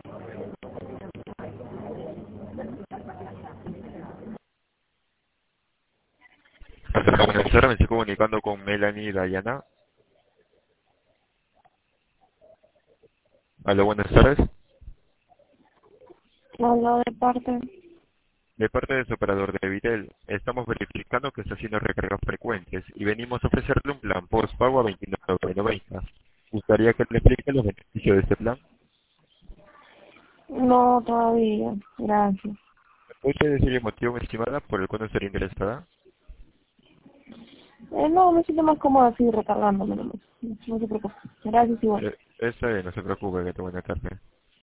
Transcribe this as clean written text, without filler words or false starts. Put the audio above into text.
Hasta buenas tardes, me estoy comunicando con Melanie Dayana. Aló, buenas tardes. Hablo de parte. De parte de su operador de Vitel, estamos verificando que está haciendo recargas frecuentes y venimos a ofrecerle un plan postpago a 29,90. ¿Gustaría que le explique los beneficios de este plan? No, todavía. Gracias. ¿Puede decir el motivo, mi estimada, por el cual no estaría interesada? No, me siento más cómodo así recargándome nomás. No se preocupe. Gracias igual. Esta no se preocupe, que tenga buena tarde.